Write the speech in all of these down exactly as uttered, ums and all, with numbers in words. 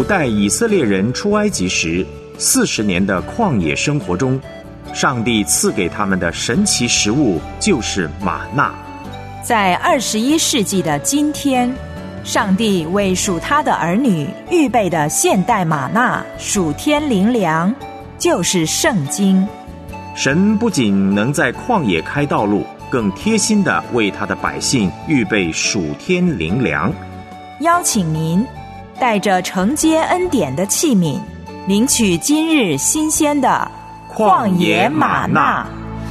古代以色列人出埃及时四十年的旷野生活中，上帝赐给他们的神奇食物就是玛纳。 在二十一世纪的今天，上帝为属他的儿女预备的现代玛纳属天灵粮，就是圣经。 神不仅能在旷野开道路，更贴心地为他的百姓预备属天灵粮。 邀请您带着承接恩典的器皿，领取今日新鲜的旷野玛纳。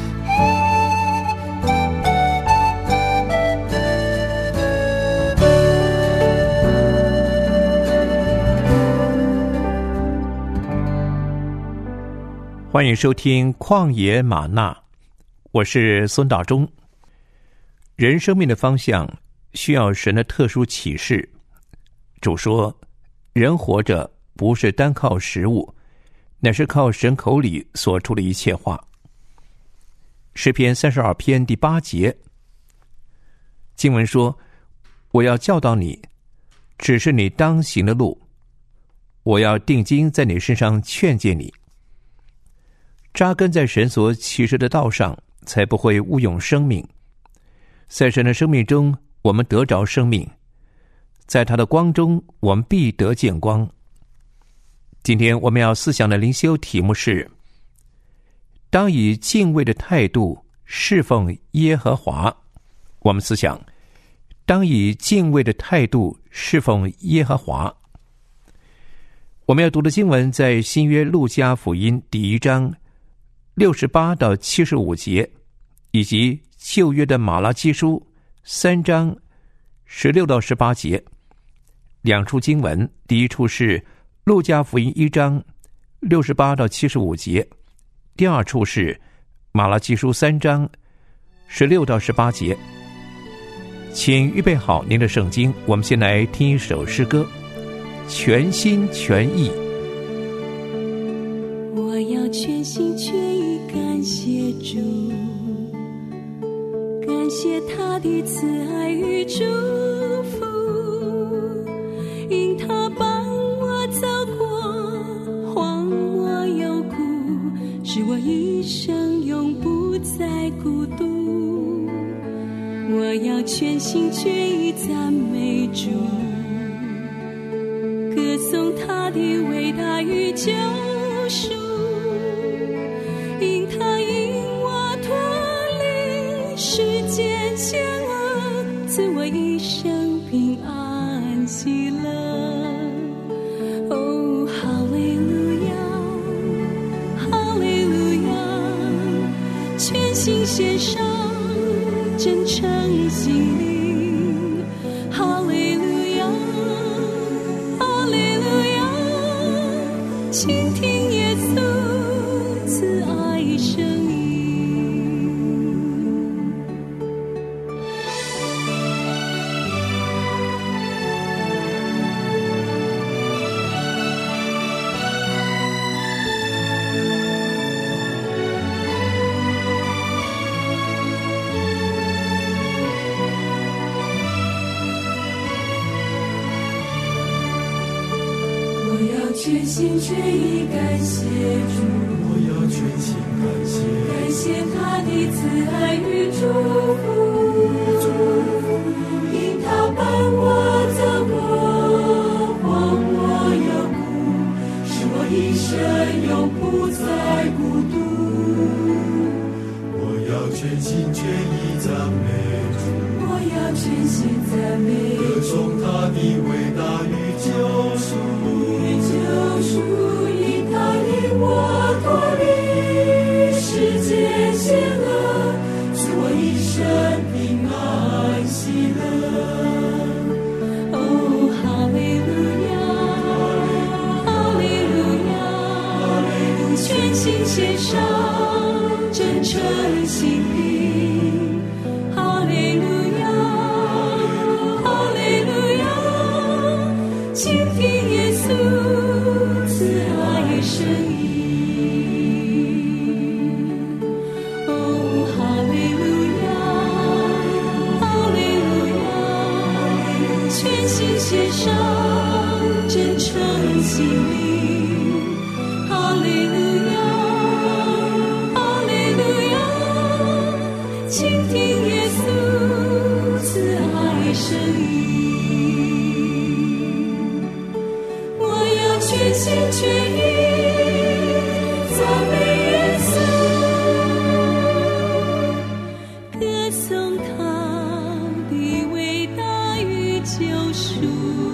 欢迎收听旷野玛纳，我是孙大中。人生命的方向需要神的特殊启示。主说，人活着不是单靠食物，乃是靠神口里所出的一切话。诗篇三十二篇第八节，经文说，我要教导你，指示你当行的路，我要定睛在你身上劝诫你。扎根在神所启示的道上，才不会误用生命。在神的生命中，我们得着生命；在他的光中，我们必得见光。今天我们要思想的灵修题目是：当以敬畏的态度侍奉耶和华。我们思想，当以敬畏的态度侍奉耶和华。我们要读的经文在新约路加福音第一章六十八到七十五节，以及旧约的马拉基书三章十六到十八节。两处经文，第一处是路加福音一章六十八到七十五节，第二处是马拉基书三章十六到十八节。请预备好您的圣经，我们先来听一首诗歌，全心全意。 我要全心全意感谢主，感谢他的慈爱与祝福，因他帮我走过荒漠幽谷，使我一生永不再孤独。我要全心全意赞美主，歌颂他的伟大与救赎，因他引我脱离世间险恶，赐我一生平安喜乐。哦，哈利路亚，哈利路亚，全心献上，真诚心灵，哈利路亚，哈利路亚，倾听耶稣慈爱声音。全心全意感谢主，我要全心感谢，感谢他的慈爱与祝福，因他伴我走过荒漠幽谷，使我一生永不再孤独。我要全心全意赞美主，我要全心赞美，歌颂他的伟大与救赎，救赎，因他引我脱离世界险恶，使我一生平安喜乐。哦，哈利路亚，哈利路亚，全心献上，真诚心灵，哈利路亚，哈利路亚，倾听耶稣慈爱声音。哦，哈利路亚，哈利路亚，全心献上， 真诚心灵。哈利路亚，哈利路亚，倾听耶稣慈爱声音。我要全心全意赞美耶稣，歌颂他的伟大与救赎。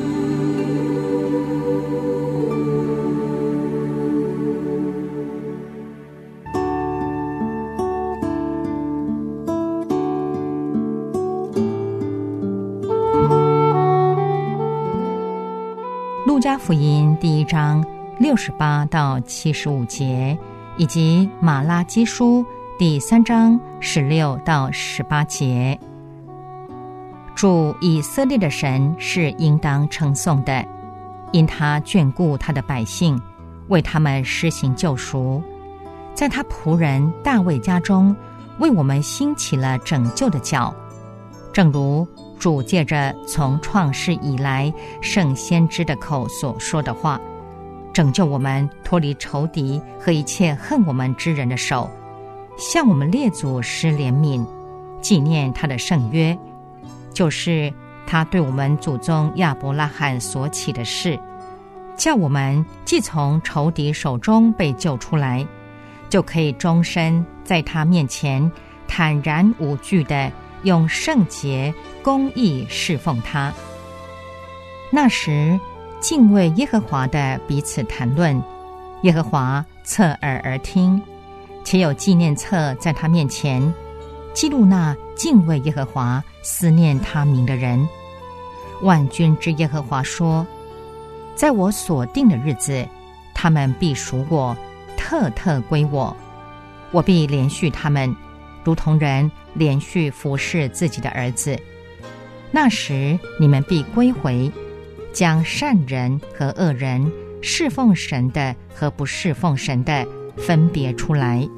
路加福音第一章六十八到七十五节，以及马拉基书第三章十六到十八节。主以色列的神是应当称颂的，因他眷顾他的百姓，为他们施行救赎，在他仆人大卫家中为我们兴起了拯救的脚，正如主借着从创世以来圣先知的口所说的话，拯救我们脱离仇敌和一切恨我们之人的手，向我们列祖施怜悯，纪念他的圣约，就是他对我们祖宗亚伯拉罕所起的事，叫我们既从仇敌手中被救出来，就可以终身在他面前坦然无惧地用圣洁公义侍奉他。那时敬畏耶和华的彼此谈论，耶和华侧耳而听，且有纪念册在他面前，记录那敬畏耶和华思念他名的人。万军之耶和华说，在我所定的日子，他们必属我，特特归我，我必连续他们，如同人连续服侍自己的儿子。那时你们必归回，将善人和恶人，侍奉神的和不侍奉神的分别出来。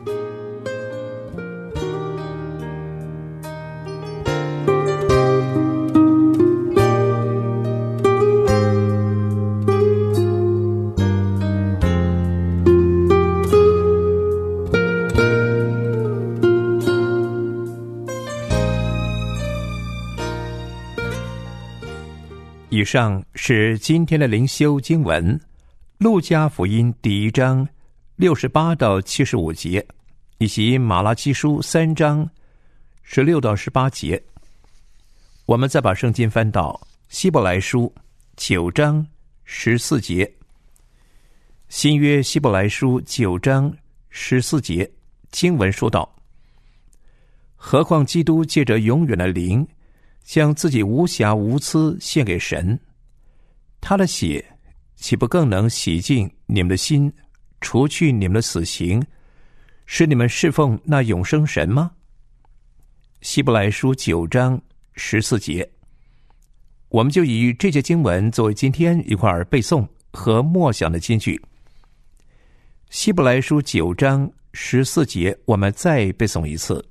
以上是今天的灵修经文，路加福音第一章六十八到七十五节，以及马拉基书三章十六到十八节。我们再把圣经翻到希伯来书九章十四节。新约希伯来书九章十四节经文说道：何况基督借着永远的灵，将自己无瑕无疵献给神，他的血岂不更能洗净你们的心，除去你们的死刑，使你们侍奉那永生神吗？希伯来书九章十四节。我们就以这节经文作为今天一块背诵和默想的金句。希伯来书九章十四节，我们再背诵一次。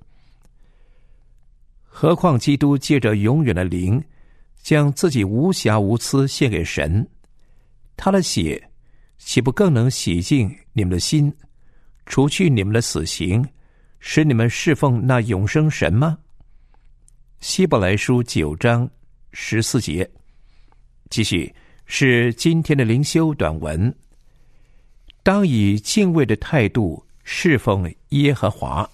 何况基督借着永远的灵，将自己无瑕无疵献给神，他的血岂不更能洗净你们的心，除去你们的死刑，使你们侍奉那永生神吗？希伯来书九章十四节。继续是今天的灵修短文。当以敬畏的态度侍奉耶和华。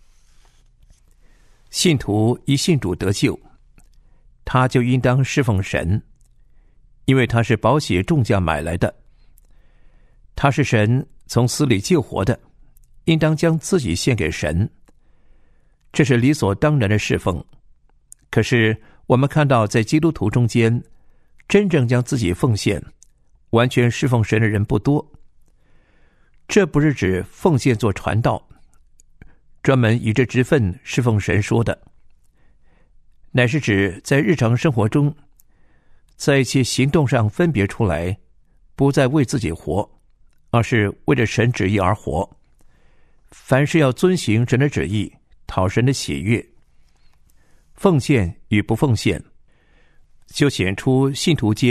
信徒一信主得救，他就应当侍奉神，因为他是宝血重价买来的，他是神从死里救活的，应当将自己献给神，这是理所当然的侍奉。可是我们看到在基督徒中间，真正将自己奉献完全侍奉神的人不多。这不是指奉献做传道，专门以这职分侍奉神说的，乃是指在日常生活中，在其行动上分别出来，不再为自己活，而是为着神旨意而活。凡事要遵行神的旨意，讨神的喜悦。奉献与不奉献，就显出信徒间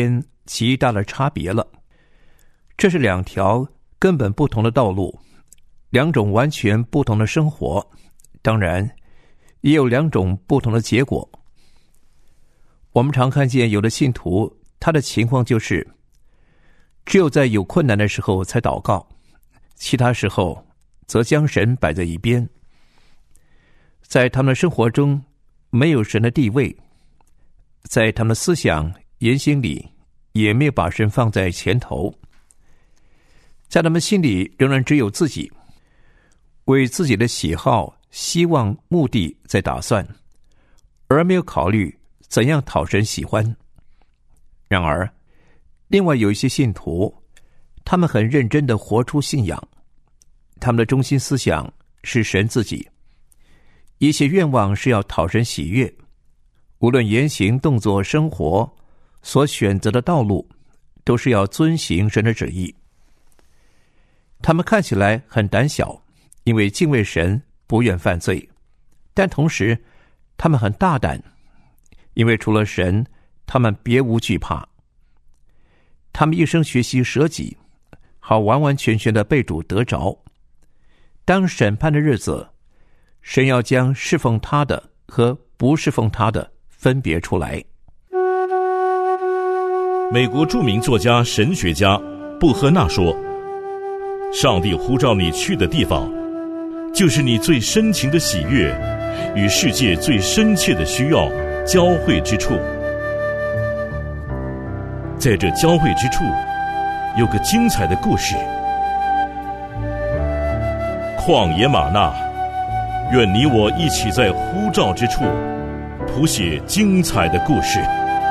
极大的差别了。这是两条根本不同的道路，两种完全不同的生活，当然也有两种不同的结果。我们常看见有的信徒，他的情况就是只有在有困难的时候才祷告，其他时候则将神摆在一边。在他们的生活中没有神的地位，在他们的思想言行里也没有把神放在前头，在他们心里仍然只有自己，为自己的喜好、希望、目的在打算，而没有考虑怎样讨神喜欢。然而另外有一些信徒，他们很认真地活出信仰，他们的中心思想是神自己，一切愿望是要讨神喜悦，无论言行、动作、生活所选择的道路，都是要遵行神的旨意。他们看起来很胆小，因为敬畏神，不愿犯罪，但同时他们很大胆，因为除了神，他们别无惧怕。他们一生学习舍己，好完完全全的被主得着。当审判的日子，神要将侍奉他的和不侍奉他的分别出来。 美国著名作家、神学家布赫纳说，上帝呼召你去的地方，就是你最深情的喜悦与世界最深切的需要交汇之处。在这交汇之处，有个精彩的故事。旷野玛纳，愿你我一起在呼召之处谱写精彩的故事。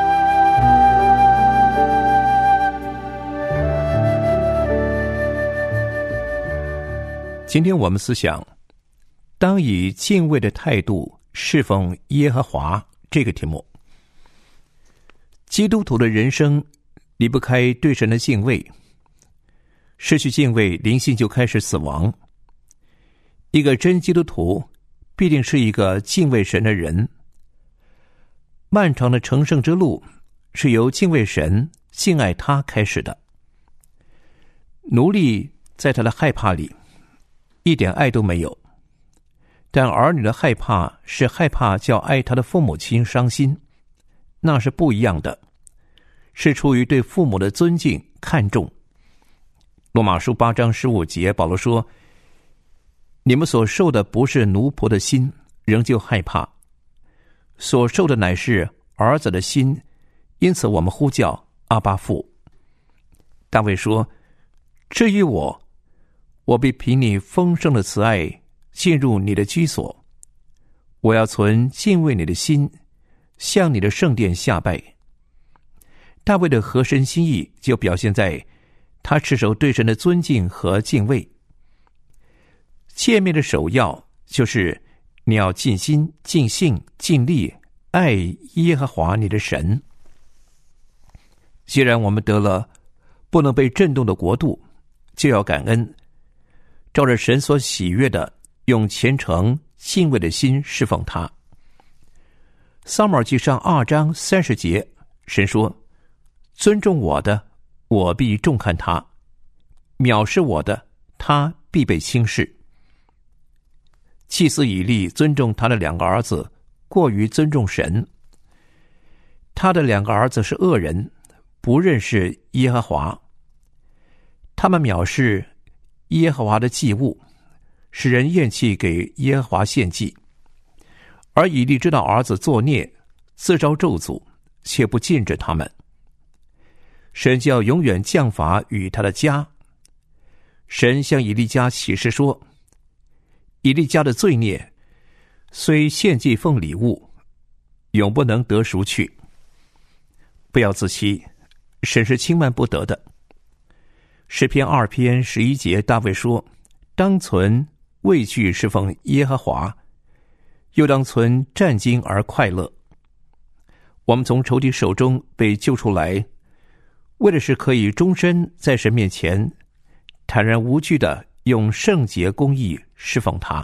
今天我们思想，当以敬畏的态度侍奉耶和华这个题目。基督徒的人生离不开对神的敬畏，失去敬畏，灵性就开始死亡。一个真基督徒必定是一个敬畏神的人。漫长的成圣之路是由敬畏神、敬爱他开始的。奴隶在他的害怕里一点爱都没有，但儿女的害怕是害怕叫爱他的父母亲伤心，那是不一样的，是出于对父母的尊敬看重。罗马书八章十五节，保罗说，你们所受的不是奴仆的心，仍旧害怕，所受的乃是儿子的心，因此我们呼叫阿爸父。大卫说，至于我，我必凭你丰盛的慈爱进入你的居所，我要存敬畏你的心，向你的圣殿下拜。大卫的合神心意就表现在他持守对神的尊敬和敬畏。诫命的首要就是你要尽心、尽性、尽力爱耶和华你的神。既然我们得了不能被震动的国度，就要感恩，照着神所喜悦的，用虔诚敬畏的心侍奉他。撒母耳记上二章三十节，神说，尊重我的，我必重看他；藐视我的，他必被轻视。祭司以利尊重他的两个儿子，过于尊重神。他的两个儿子是恶人，不认识耶和华。他们藐视耶和华的祭物，使人厌弃给耶和华献祭。而以利知道儿子作孽，自招咒诅，却不禁止他们。神就要永远降罚与他的家。神向以利家启示说，以利家的罪孽虽献祭奉礼物，永不能得赎去。不要自欺，神是轻慢不得的。诗篇二篇十一节，大卫说，当存畏惧侍奉耶和华，又当存战兢而快乐。我们从仇敌手中被救出来，为的是可以终身在神面前坦然无惧地用圣洁公义侍奉他。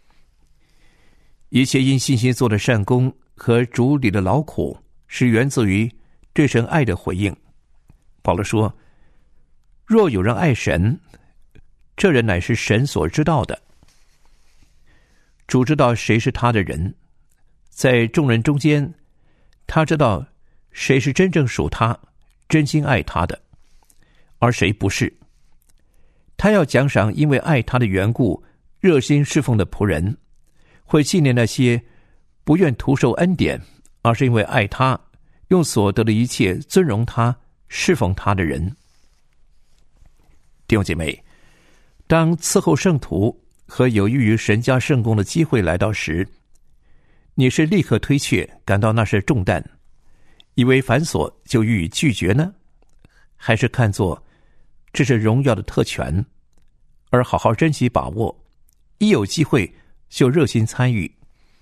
一切因信心做的善功和主里的劳苦，是源自于对神爱的回应， 保罗说，若有人爱神，这人乃是神所知道的。主知道谁是他的人，在众人中间，他知道谁是真正属他、真心爱他的，而谁不是。他要奖赏因为爱他的缘故热心侍奉的仆人，会纪念那些不愿徒受恩典，而是因为爱他，用所得的一切尊荣他、侍奉他的人。弟兄姐妹，当伺候圣徒和有益于神家圣工的机会来到时，你是立刻推却，感到那是重担，以为繁琐就予以拒绝呢，还是看作这是荣耀的特权，而好好珍惜把握，一有机会就热心参与？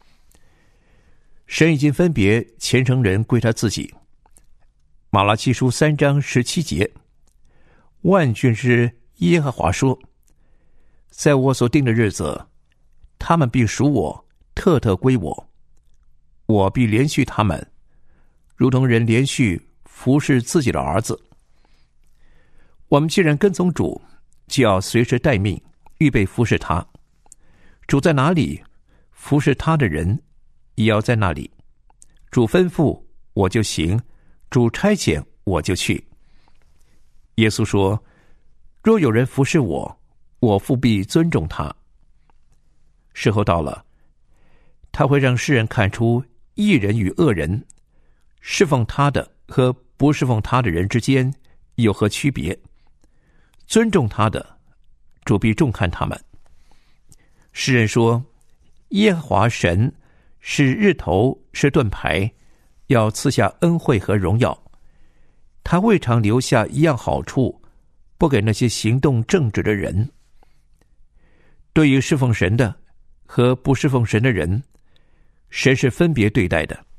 神已经分别虔诚人归他自己。马拉基书三章十七节，万军之耶和华说，在我所定的日子，他们必属我，特特归我，我必连续他们，如同人连续服侍自己的儿子。我们既然跟从主，就要随时待命，预备服侍他。主在哪里，服侍他的人也要在那里。主吩咐我就行，主差遣我就去。耶稣说，若有人服侍我，我父必尊重他。时候到了，他会让世人看出义人与恶人，侍奉他的和不侍奉他的人之间有何区别。尊重他的，主必重看他们。诗人说，耶和华神是日头，是盾牌，要赐下恩惠和荣耀。他未尝留下一样好处，不给那些行动正直的人。对于侍奉神的和不侍奉神的人，神是分别对待的。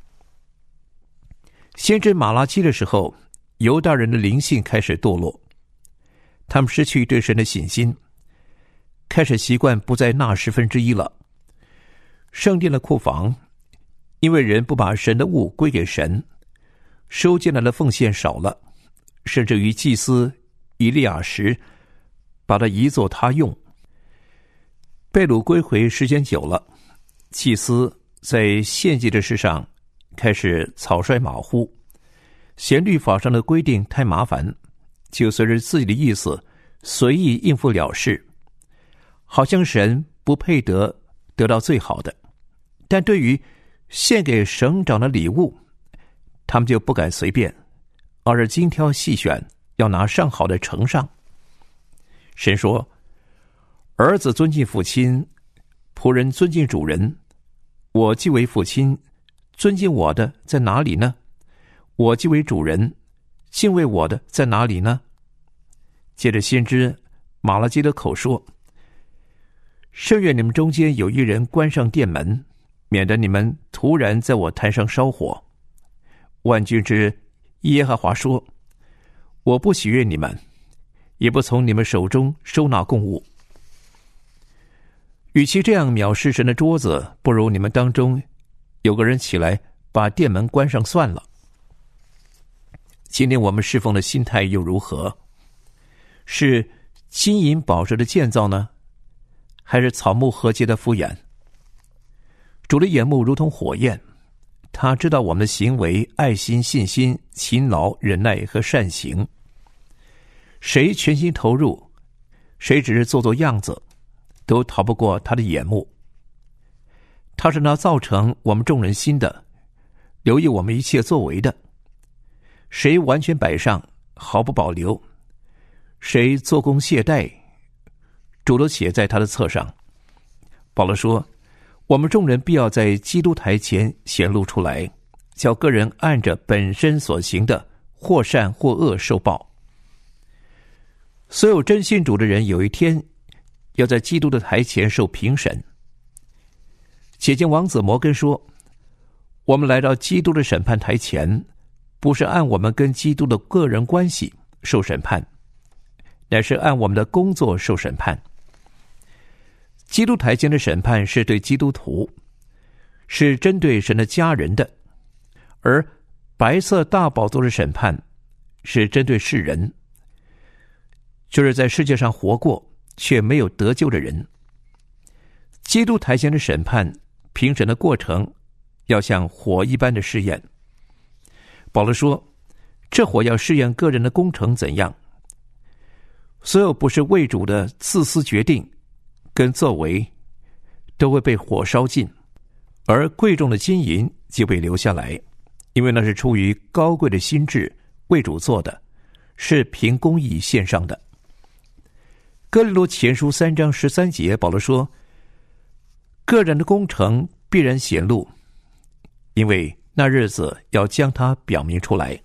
先知马拉基的时候，犹大人的灵性开始堕落，他们失去对神的信心，开始习惯不再纳十分之一了。圣殿的库房，因为人不把神的物归给神，收进来的奉献少了，甚至于祭司以利亚时把它移作他用。被掳归回时间久了，祭司在献祭的事上开始草率马虎，嫌律法上的规定太麻烦，就随着自己的意思随意应付了事，好像神不配得得到最好的。但对于献给省长的礼物，他们就不敢随便，而是精挑细选，要拿上好的呈上。神说，儿子尊敬父亲，仆人尊敬主人。我既为父亲，尊敬我的在哪里呢？我既为主人，敬畏我的在哪里呢？接着先知马拉基的口说，甚愿你们中间有一人关上殿门，免得你们突然在我坛上烧火。万军之耶和华说，我不喜悦你们，也不从你们手中收纳供物。与其这样藐视神的桌子，不如你们当中有个人起来把殿门关上算了。今天我们侍奉的心态又如何？是金银宝石的建造呢，还是草木禾秸的敷衍？主的眼目如同火焰，他知道我们的行为、爱心、信心、勤劳、忍耐和善行。谁全心投入，谁只是做做样子，都逃不过他的眼目。他是那造成我们众人心的，留意我们一切作为的。谁完全摆上，毫不保留，谁做工懈怠，主都写在他的册上。保罗说，我们众人必要在基督台前显露出来，叫个人按着本身所行的，或善或恶受报。所有真信主的人，有一天要在基督的台前受评审。且见王子摩根说，我们来到基督的审判台前，不是按我们跟基督的个人关系受审判，乃是按我们的工作受审判。基督台前的审判是对基督徒，是针对神的家人的，而白色大宝座的审判是针对世人，就是在世界上活过却没有得救的人。基督台前的审判评审的过程要像火一般的试验。保罗说，这火要试验个人的工程怎样。所有不是为主的自私决定跟作为都会被火烧尽，而贵重的金银就被留下来，因为那是出于高贵的心志为主做的，是凭公义献上的。哥林多前书三章十三节，保罗说，个人的工程必然显露，因为那日子要将它表明出来。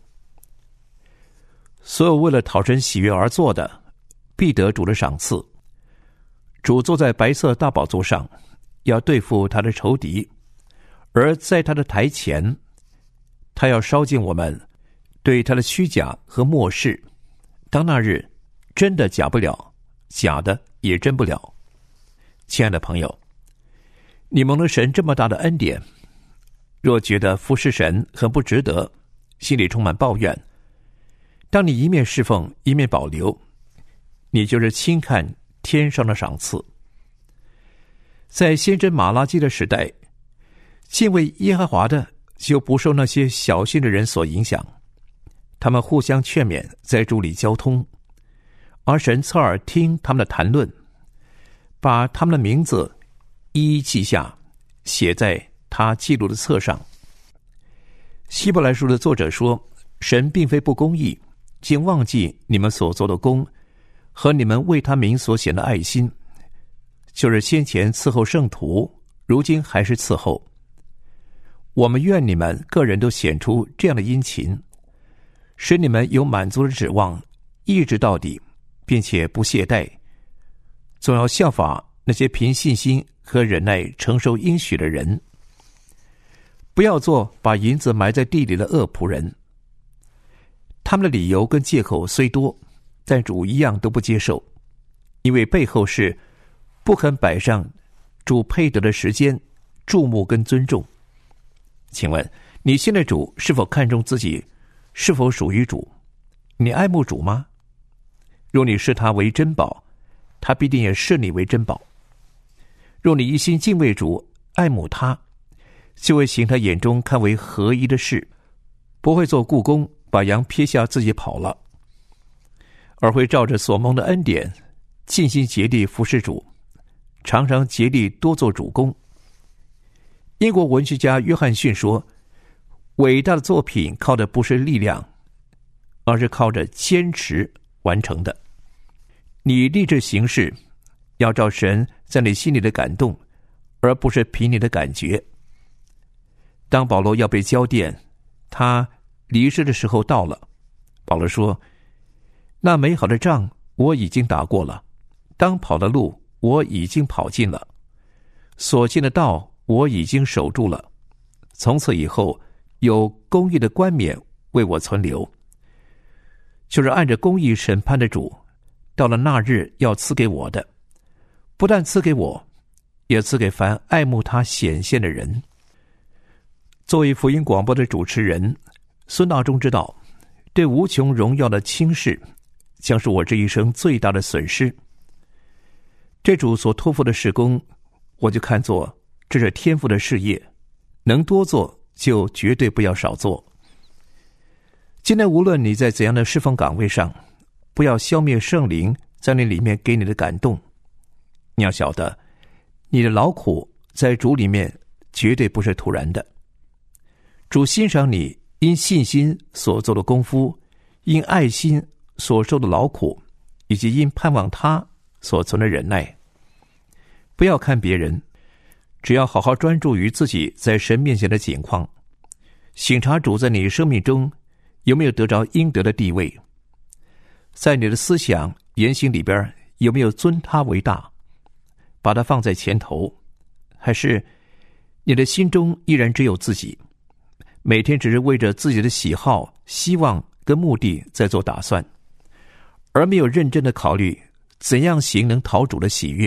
所有为了讨神喜悦而做的，必得主的赏赐。主坐在白色大宝座上，要对付他的仇敌，而在他的台前，他要烧尽我们对他的虚假和漠视。当那日，真的假不了，假的也真不了。亲爱的朋友，你蒙了神这么大的恩典，若觉得服侍神很不值得，心里充满抱怨，当你一面侍奉一面保留，你就是轻看天上的赏赐。在先知马拉基的时代，敬畏耶和华的就不受那些小心的人所影响，他们互相劝勉，在主里交通，而神侧耳听他们的谈论，把他们的名字一一记下，写在他记录的册上。希伯来书的作者说，神并非不公义，竟忘记你们所做的功和你们为他名所显的爱心，就是先前伺候圣徒，如今还是伺候。我们愿你们个人都显出这样的殷勤，使你们有满足的指望，一直到底，并且不懈怠，总要效法那些凭信心和忍耐承受应许的人。不要做把银子埋在地里的恶仆人。他们的理由跟借口虽多，但主一样都不接受，因为背后是不肯摆上主配得的时间、注目跟尊重。请问你信的主是否看重自己是否属于主？你爱慕主吗？若你视他为珍宝，他必定也视你为珍宝。若你一心敬畏主，爱慕他，就会行他眼中看为合宜的事，不会做雇工把羊撇下自己跑了，而会照着所蒙的恩典尽心竭力服侍主，常常竭力多做主工。英国文学家约翰逊说，伟大的作品靠的不是力量，而是靠着坚持完成的。你立志行事，要照神在你心里的感动，而不是凭你的感觉。当保罗要被交奠，他离世的时候到了，保罗说，那美好的仗我已经打过了，当跑的路我已经跑尽了，所信的道我已经守住了，从此以后有公义的冠冕为我存留，就是按着公义审判的主，到了那日要赐给我的，不但赐给我，也赐给凡爱慕他显现的人。作为福音广播的主持人，孙大中知道，对无穷荣耀的轻视将是我这一生最大的损失。这主所托付的事工，我就看作这是天父的事业，能多做就绝对不要少做。今天无论你在怎样的侍奉岗位上，不要消灭圣灵在你里面给你的感动。你要晓得，你的劳苦在主里面绝对不是突然的。主欣赏你因信心所做的功夫，因爱心所受的劳苦，以及因盼望他所存的忍耐。不要看别人，只要好好专注于自己在神面前的景况，省察主在你生命中有没有得着应得的地位，在你的思想言行里边有没有尊他为大，把他放在前头，还是你的心中依然只有自己，每天只是为着自己的喜好、希望跟目的在做打算，而没有认真的考虑怎样行能讨主的喜悦。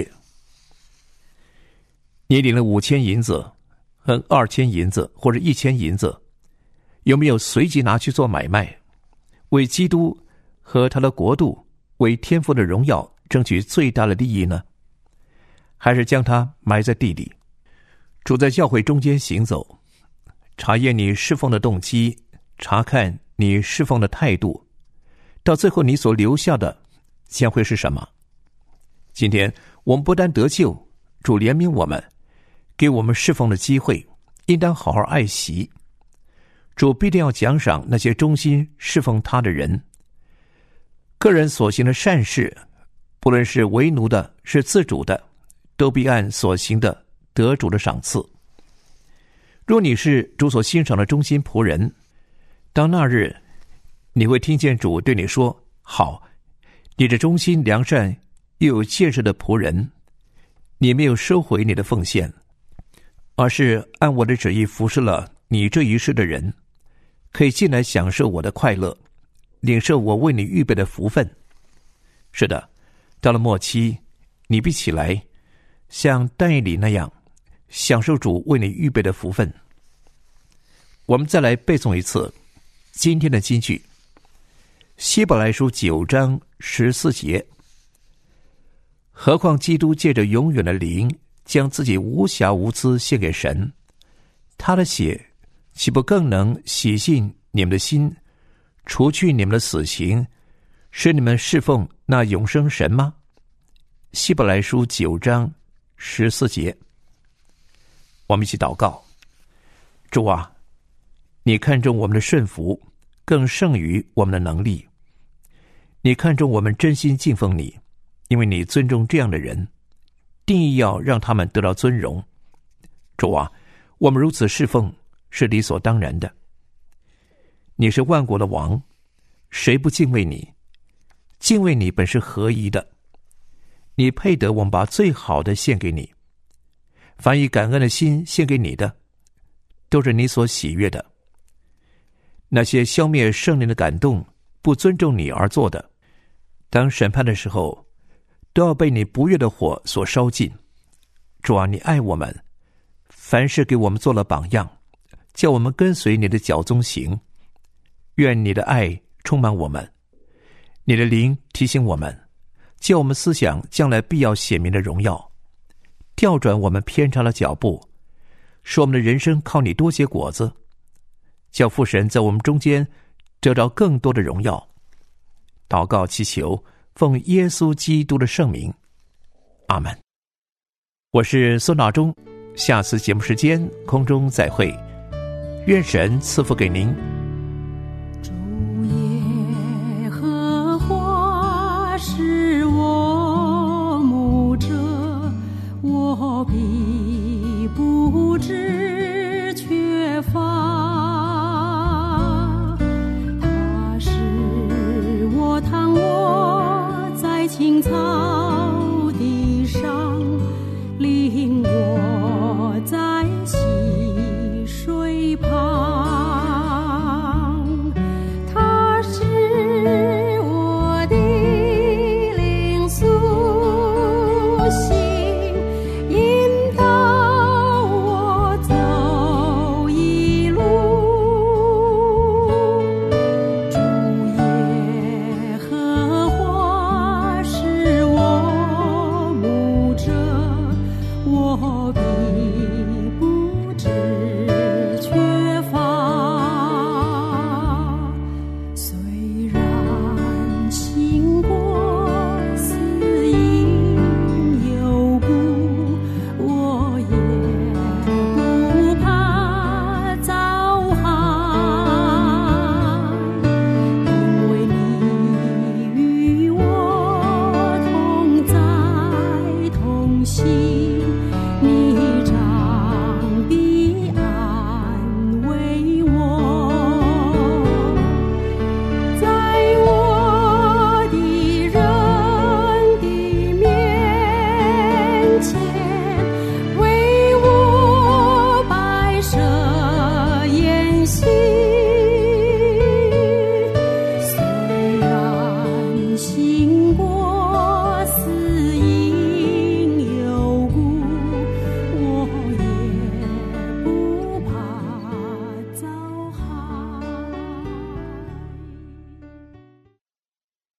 你领了五千银子和二千银子或者一千银子，有没有随即拿去做买卖， 为基督和他的国度，为天父的荣耀争取最大的利益呢？还是将它埋在地里？主在教会中间行走，查验你侍奉的动机，查看你侍奉的态度，到最后你所留下的将会是什么？今天我们不但得救，主怜悯我们，给我们侍奉的机会，应当好好爱惜。主必定要奖赏那些忠心侍奉他的人。个人所行的善事，不论是为奴的，是自主的，都必按所行的得主的赏赐。若你是主所欣赏的忠心仆人，当那日你会听见主对你说：好，你这忠心良善又有见识的仆人，你没有收回你的奉献，而是按我的旨意服侍了你这一世的人，可以进来享受我的快乐，领受我为你预备的福分。是的，到了末期，你必起来，像但以理那样，享受主为你预备的福分。我们再来背诵一次今天的金句，希伯来书九章十四节。何况基督借着永远的灵，将自己无瑕无疵献给神，他的血岂不更能洗净你们的心，除去你们的死刑，使你们侍奉那永生神吗？希伯来书九章十四节。我们一起祷告。主啊，你看重我们的顺服，更胜于我们的能力。你看重我们真心敬奉你，因为你尊重这样的人，定义要让他们得到尊荣。主啊，我们如此侍奉是理所当然的。你是万国的王，谁不敬畏你？敬畏你本是合宜的，你配得我们把最好的献给你。凡以感恩的心献给你的，都是你所喜悦的。那些消灭圣灵的感动，不尊重你而做的，当审判的时候，都要被你不悦的火所烧尽。主啊，你爱我们，凡事给我们做了榜样，叫我们跟随你的脚踪行。愿你的爱充满我们，你的灵提醒我们，叫我们思想将来必要显明的荣耀，调转我们偏差的脚步，使我们的人生靠你多结果子，叫父神在我们中间得到更多的荣耀。祷告祈求，奉耶稣基督的圣名，阿们。我是孙大中，下次节目时间空中再会，愿神赐福给您。